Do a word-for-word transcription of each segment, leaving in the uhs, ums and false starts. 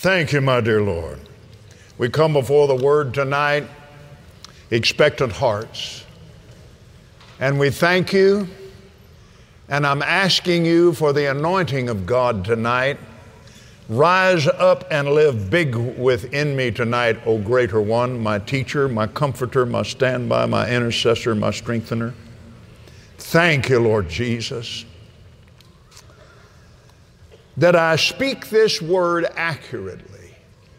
Thank you, my dear Lord. We come before the Word tonight, expectant hearts. And we thank you, and I'm asking you for the anointing of God tonight. Rise up and live big within me tonight, O Greater One, my teacher, my comforter, my standby, my intercessor, my strengthener. Thank you, Lord Jesus, that I speak this word accurately,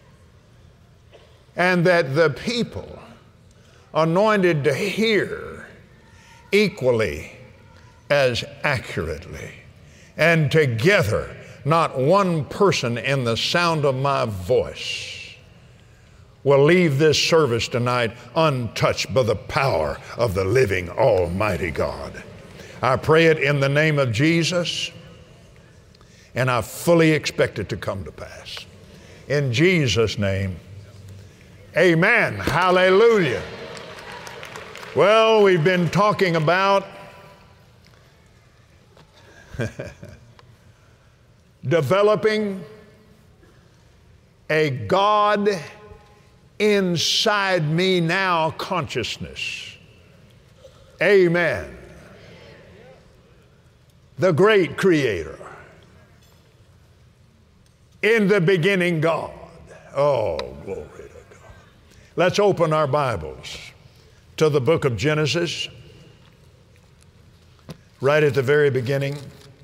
and that the people anointed to hear equally as accurately. And together, not one person in the sound of my voice will leave this service tonight untouched by the power of the living Almighty God. I pray it in the name of Jesus, and I fully expect it to come to pass. In Jesus' name, amen. Hallelujah. Well, we've been talking about developing a God inside me now consciousness. Amen. The great Creator. In the beginning, God. Oh, glory to God. Let's open our Bibles to the book of Genesis, right at the very beginning.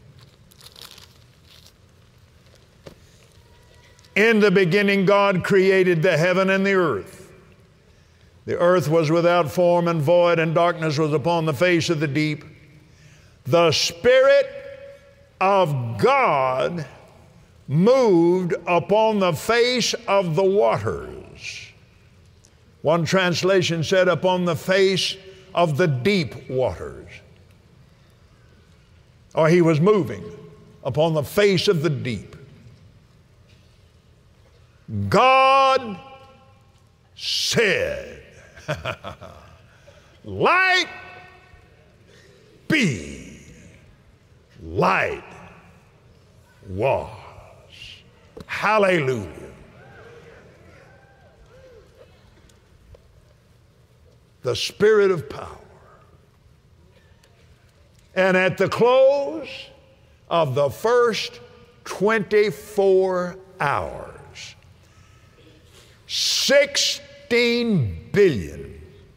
In the beginning, God created the heaven and the earth. The earth was without form and void, and darkness was upon the face of the deep. The Spirit of God moved upon the face of the waters. One translation said, upon the face of the deep waters. Or he was moving upon the face of the deep. God said, light be. Light was. Hallelujah. The Spirit of power. And at the close of the first twenty-four hours, sixteen billion,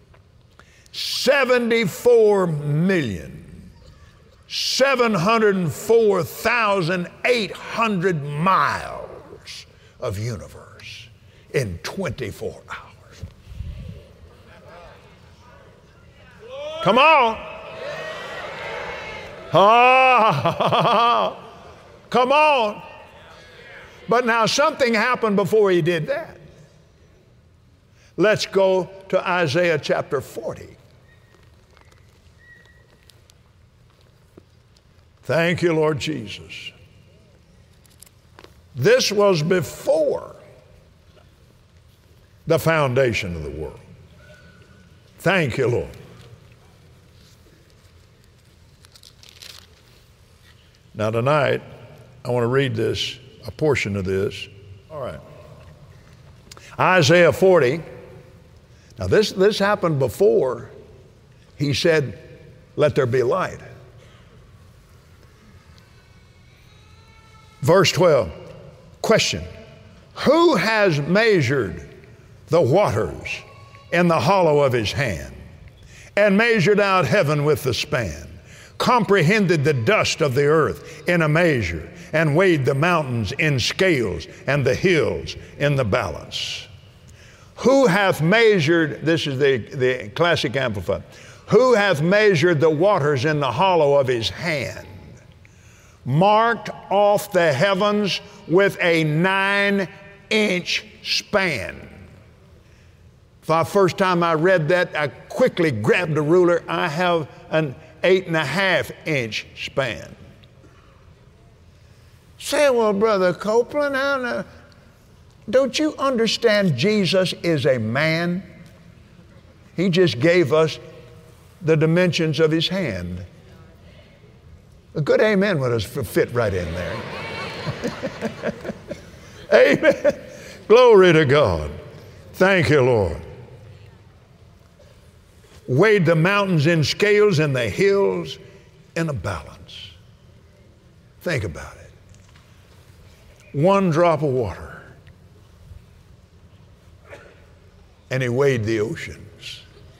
seventy-four million, seven hundred four thousand eight hundred miles of universe in twenty-four hours. Come on. Ah, come on. But now something happened before he did that. Let's go to Isaiah chapter forty. Thank you, Lord Jesus. This was before the foundation of the world. Thank you, Lord. Now tonight, I want to read this, a portion of this. All right. Isaiah forty. Now this, this happened before he said, let there be light. Verse twelve, question. Who has measured the waters in the hollow of his hand, and measured out heaven with the span, comprehended the dust of the earth in a measure, and weighed the mountains in scales, and the hills in the balance? Who hath measured, this is the, the classic Amplified, who hath measured the waters in the hollow of his hand, marked off the heavens with a nine-inch span? The first time I read that, I quickly grabbed a ruler. I have an eight and a half inch span. Say, well, Brother Copeland, I don't know. Don't you understand Jesus is a man? He just gave us the dimensions of his hand. A good amen would have fit right in there. Amen. Glory to God. Thank you, Lord. Weighed the mountains in scales and the hills in a balance. Think about it. One drop of water, and he weighed the oceans.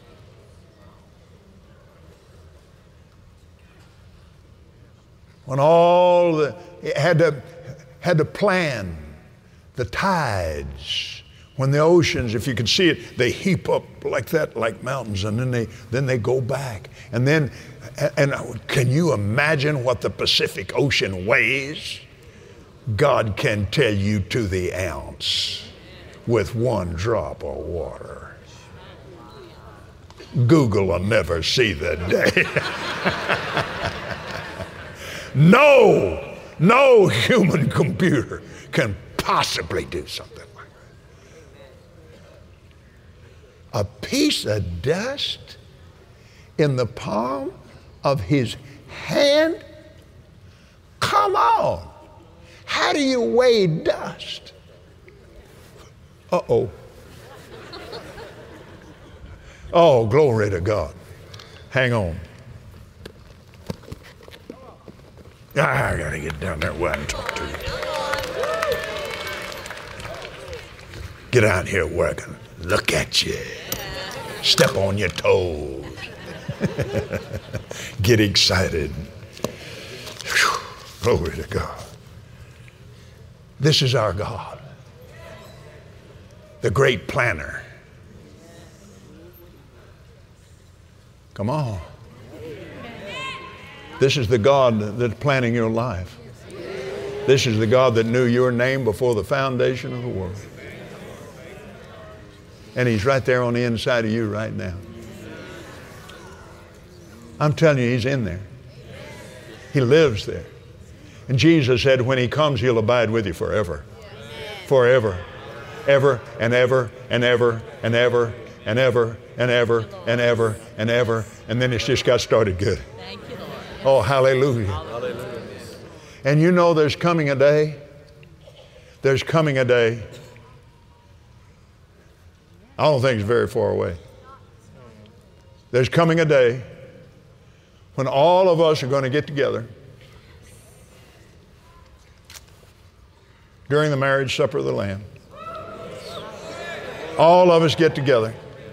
When all the, had to, had to plan the tides. When the oceans, if you can see it, they heap up like that, like mountains, and then they then they go back. And then, and can you imagine what the Pacific Ocean weighs? God can tell you to the ounce with one drop of water. Google will never see the day. No, no human computer can possibly do something like that. A piece of dust in the palm of his hand? Come on. How do you weigh dust? Uh-oh. Oh, glory to God. Hang on. I got to get down there where I can talk to you. Get out here where I can look at you. Step on your toes. Get excited. Whew. Glory to God. This is our God, the great planner. Come on. This is the God that's planning your life. This is the God that knew your name before the foundation of the world. And he's right there on the inside of you right now. I'm telling you, he's in there. He lives there. And Jesus said when he comes, he'll abide with you forever. Forever. Ever and ever and ever and ever and ever and ever and ever and ever. And then it's just got started good. Oh, hallelujah. Hallelujah. And you know there's coming a day, there's coming a day, I don't think it's very far away. There's coming a day when all of us are going to get together during the marriage supper of the Lamb. All of us get together.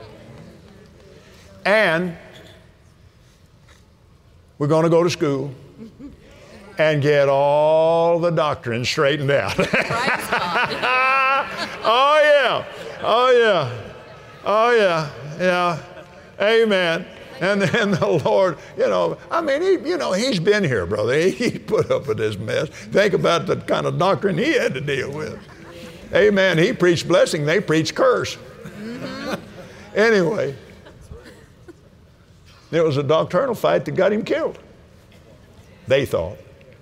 And we're going to go to school and get all the doctrine straightened out. Oh, yeah. Oh, yeah. Oh, yeah. Yeah. Amen. And then the Lord, you know, I mean, he, you know, he's been here, brother. He, he put up with this mess. Think about the kind of doctrine he had to deal with. Amen. He preached blessing. They preached curse. Mm-hmm. Anyway. It was a doctrinal fight that got him killed. They thought.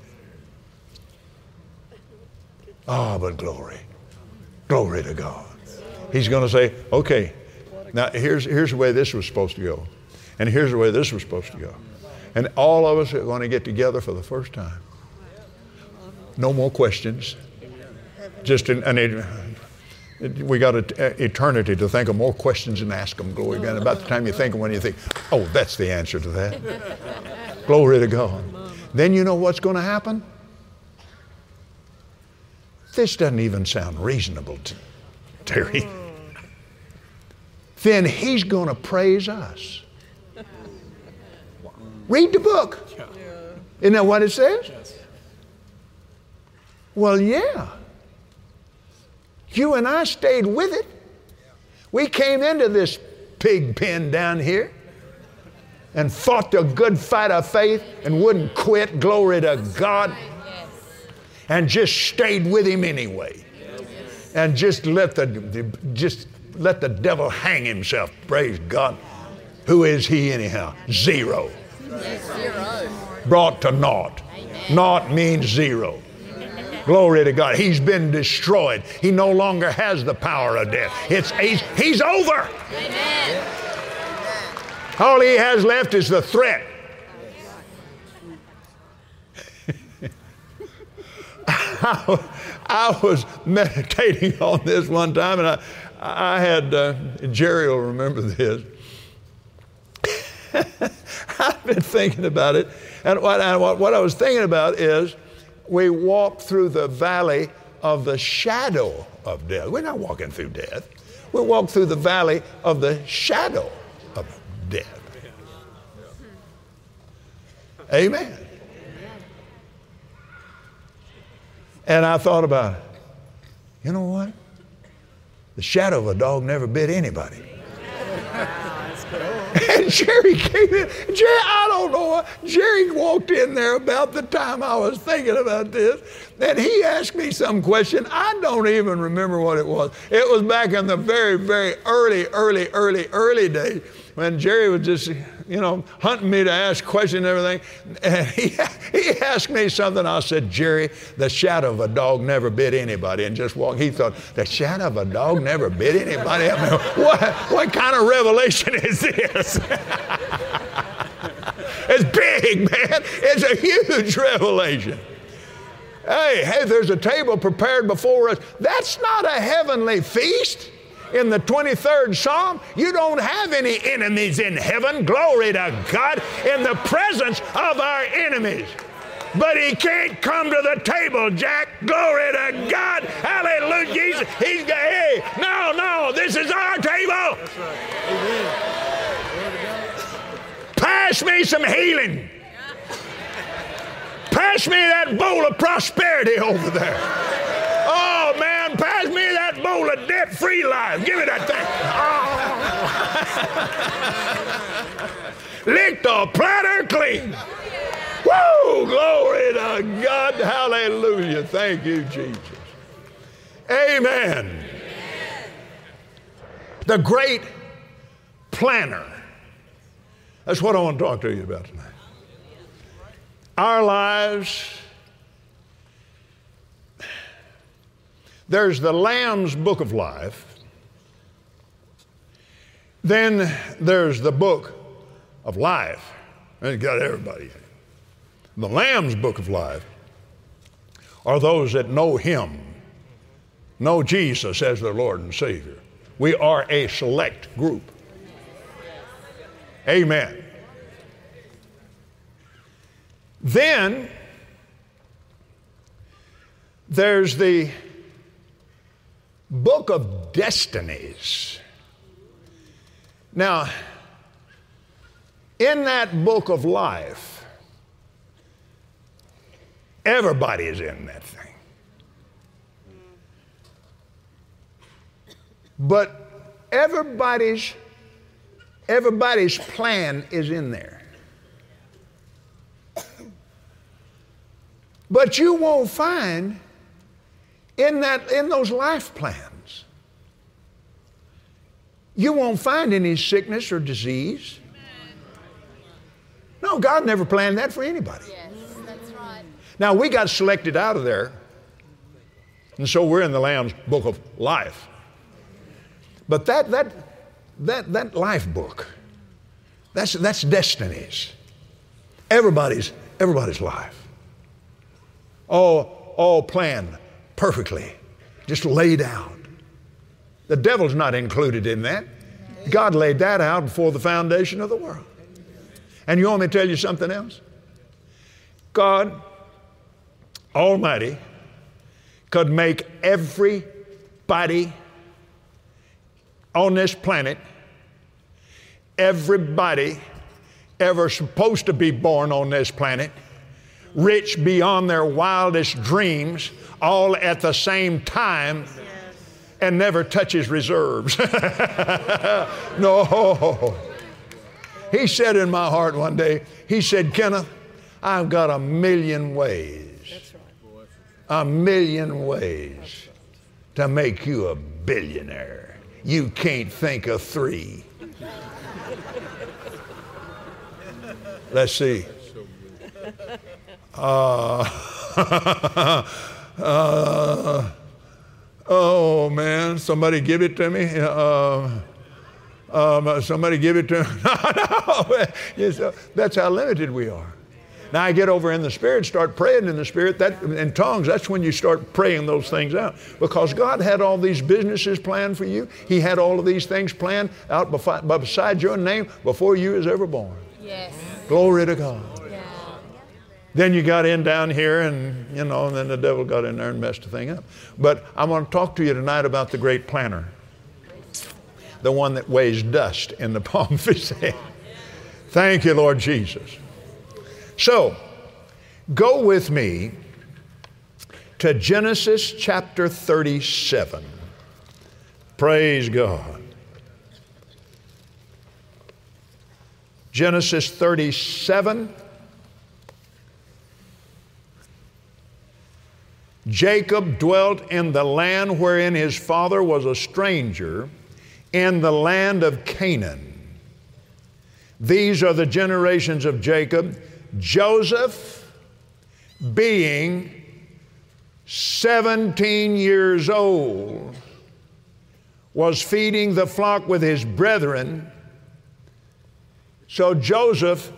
Oh, but glory. Glory to God. He's going to say, okay, now here's, here's the way this was supposed to go. And here's the way this was supposed to go. And all of us are going to get together for the first time. No more questions. Just an, an we got an eternity to think of more questions and ask them. Glory to God. About the time you think of one, you think, oh, that's the answer to that. Glory to God. Then you know what's going to happen? This doesn't even sound reasonable to Terry. Then he's going to praise us. Read the book. Isn't that what it says? Well, yeah. You and I stayed with it. We came into this pig pen down here and fought the good fight of faith and wouldn't quit, glory to God, and just stayed with him anyway. And just let the just let the devil hang himself, praise God. Who is he anyhow? Zero. Zero. Brought to naught. Naught means zero. Glory to God. He's been destroyed. He no longer has the power of death. It's he's, he's over. Amen. All he has left is the threat. I, I was meditating on this one time, and I, I had, uh, Jerry will remember this. I've been thinking about it, and what I, what I was thinking about is we walk through the valley of the shadow of death. We're not walking through death. We walk through the valley of the shadow of death. Amen. And I thought about it. You know what? The shadow of a dog never bit anybody. And Jerry came in. Jerry, I don't know what. Jerry walked in there about the time I was thinking about this. And he asked me some question. I don't even remember what it was. It was back in the very, very early, early, early, early days when Jerry was just, you know, hunting me to ask questions and everything. And he, he asked me something. I said, Jerry, the shadow of a dog never bit anybody. And just walked. He thought, the shadow of a dog never bit anybody? I mean, what, what kind of revelation is this? It's big, man. It's a huge revelation. Hey, hey, there's a table prepared before us. That's not a heavenly feast. In the twenty-third Psalm, you don't have any enemies in heaven. Glory to God, in the presence of our enemies. But he can't come to the table, Jack. Glory to God. Hallelujah. He's, he's hey, no, no, this is our table. That's right. Amen. Pass me some healing. Pass me that bowl of prosperity over there. Oh, man, pass me that bowl of debt-free life. Give me that thing. Oh. Lick the platter clean. Woo! Glory to God. Hallelujah. Thank you, Jesus. Amen. The great planner. That's what I want to talk to you about tonight. Our lives, there's the Lamb's Book of Life. Then there's the Book of Life. And it's got everybody. The Lamb's Book of Life are those that know Him, know Jesus as their Lord and Savior. We are a select group. Amen. Then there's the Book of Destinies. Now, in that book of life, everybody is in that thing. But everybody's everybody's plan is in there. But you won't find in that in those life plans, you won't find any sickness or disease. No, God never planned that for anybody. Yes, that's right. Now, we got selected out of there, and so we're in the Lamb's Book of Life. But that that that that life book, that's that's destinies. Everybody's everybody's life. All all planned perfectly, just laid out. The devil's not included in that. God laid that out before the foundation of the world. And you want me to tell you something else? God Almighty could make everybody on this planet, everybody ever supposed to be born on this planet, rich beyond their wildest dreams, all at the same time, yes, and never touch his reserves. No. He said in my heart one day, he said, Kenneth, I've got a million ways, a million ways to make you a billionaire. You can't think of three. Let's see. Uh, uh, oh, man, somebody give it to me. Uh, um, somebody give it to me. No, no. Yes, uh, that's how limited we are. Now I get over in the Spirit, start praying in the Spirit, that in tongues, that's when you start praying those things out. Because God had all these businesses planned for you. He had all of these things planned out beside your name before you was ever born. Yes. Glory to God. Yeah. Then you got in down here and, you know, and then the devil got in there and messed the thing up. But I want to talk to you tonight about the great planner. The one that weighs dust in the palm of his hand. Thank you, Lord Jesus. So, go with me to Genesis chapter thirty-seven. Praise God. Genesis thirty-seven. Jacob dwelt in the land wherein his father was a stranger, in the land of Canaan. These are the generations of Jacob. Joseph, being seventeen years old, was feeding the flock with his brethren. So Joseph,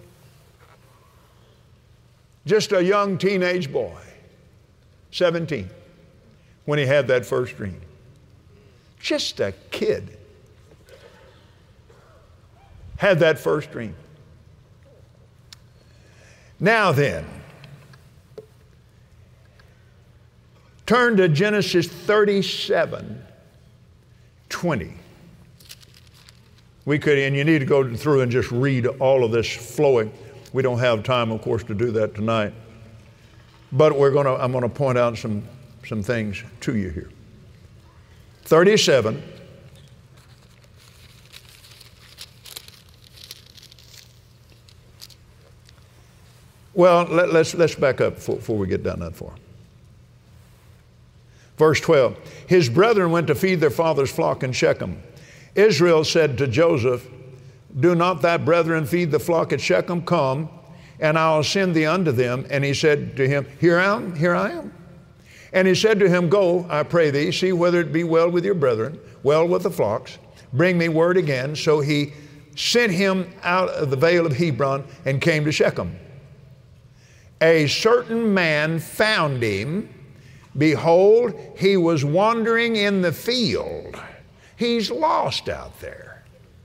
just a young teenage boy, seventeen, when he had that first dream. Just a kid had that first dream. Now then, turn to Genesis thirty-seven, twenty. We could, and you need to go through and just read all of this flowing. We don't have time, of course, to do that tonight. But we're going to, I'm going to point out some, some things to you here. thirty-seven. Well, let, let's, let's back up before, before we get down that far. Verse twelve. His brethren went to feed their father's flock in Shechem. Israel said to Joseph, do not thy brethren feed the flock at Shechem? Come, and I will send thee unto them. And he said to him, Here I am, here I am. And he said to him, Go, I pray thee, see whether it be well with your brethren, well with the flocks. Bring me word again. So he sent him out of the vale of Hebron and came to Shechem. A certain man found him. Behold, he was wandering in the field. He's lost out there.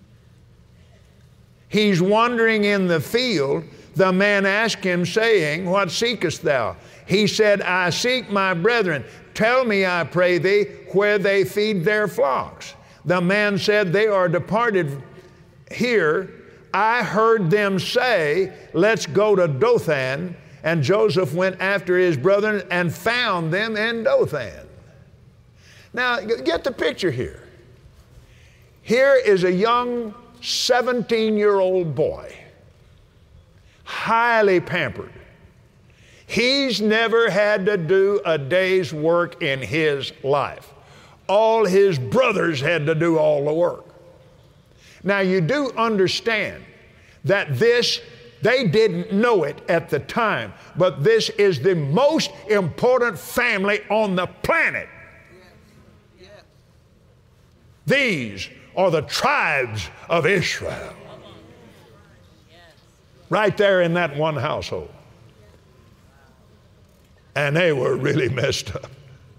He's wandering in the field. The man asked him, saying, What seekest thou? He said, I seek my brethren. Tell me, I pray thee, where they feed their flocks. The man said, They are departed here. I heard them say, Let's go to Dothan. And Joseph went after his brethren and found them in Dothan. Now, get the picture here. Here is a young seventeen-year-old boy, highly pampered. He's never had to do a day's work in his life. All his brothers had to do all the work. Now, you do understand that this, they didn't know it at the time, but this is the most important family on the planet. Yeah. Yeah. These are the tribes of Israel. Right there in that one household. And they were really messed up.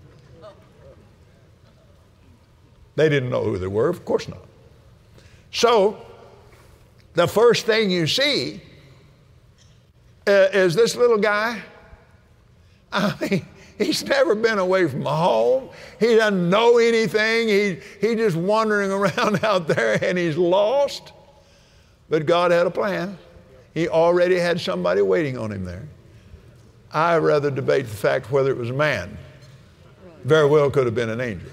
They didn't know who they were, of course not. So, the first thing you see uh, is this little guy. I mean, he's never been away from home. He doesn't know anything. He, he's just wandering around out there and he's lost. But God had a plan. He already had somebody waiting on him there. I rather debate the fact whether it was a man. Very well could have been an angel.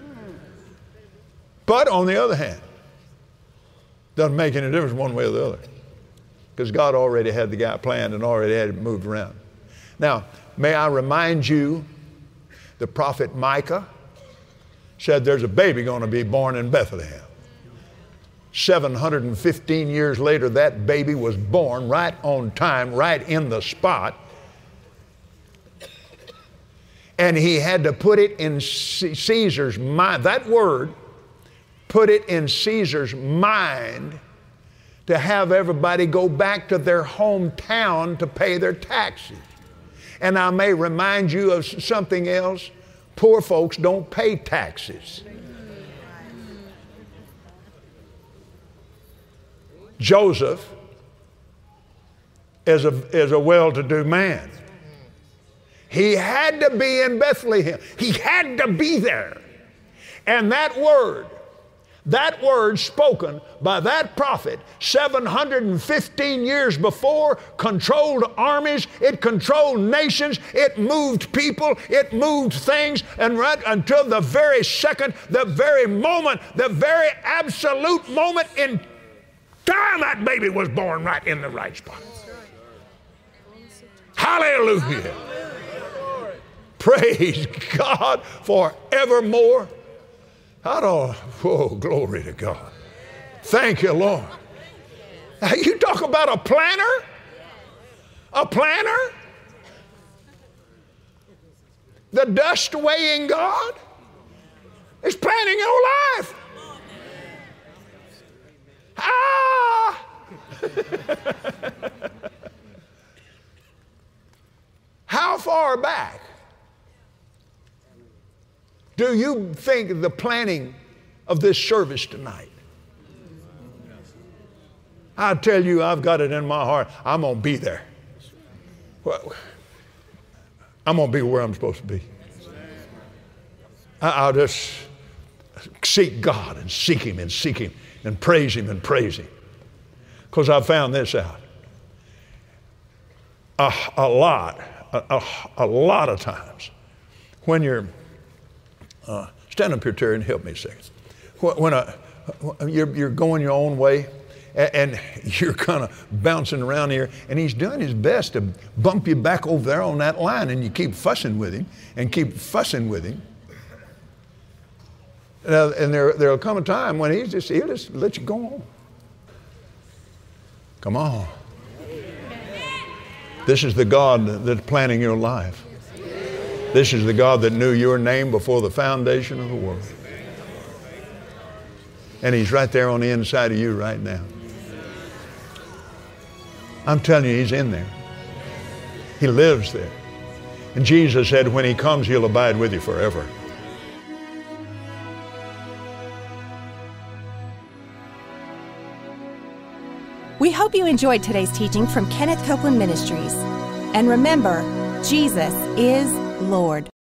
But on the other hand, doesn't make any difference one way or the other. Because God already had the guy planned and already had it moved around. Now, may I remind you, the prophet Micah said there's a baby going to be born in Bethlehem. seven hundred fifteen years later, that baby was born right on time, right in the spot. And he had to put it in Caesar's mind. That word, put it in Caesar's mind to have everybody go back to their hometown to pay their taxes. And I may remind you of something else. Poor folks don't pay taxes. Joseph is a, is a well-to-do man. He had to be in Bethlehem. He had to be there. And that word, that word spoken by that prophet seven hundred fifteen years before controlled armies, it controlled nations, it moved people, it moved things, and right until the very second, the very moment, the very absolute moment in time that baby was born right in the right spot. Hallelujah. Praise God forevermore. I don't, oh, glory to God. Thank you, Lord. You talk about a planner? A planner? The dust weighing God is planning your life. Ah! How far back do you think the planning of this service tonight? I tell you, I've got it in my heart. I'm going to be there. Well, I'm going to be where I'm supposed to be. I'll just seek God and seek Him and seek Him and praise Him and praise Him. Because I found this out. A, a lot, a, a, a lot of times when you're Uh, stand up here, Terry, and help me a second. When a, you're, you're going your own way, and, and you're kind of bouncing around here, and he's doing his best to bump you back over there on that line, and you keep fussing with him, and keep fussing with him. Uh, and there, there'll come a time when he's just, he'll just let you go on. Come on. This is the God that's planning your life. This is the God that knew your name before the foundation of the world. And He's right there on the inside of you right now. I'm telling you, He's in there. He lives there. And Jesus said when He comes, He'll abide with you forever. We hope you enjoyed today's teaching from Kenneth Copeland Ministries. And remember, Jesus is Lord.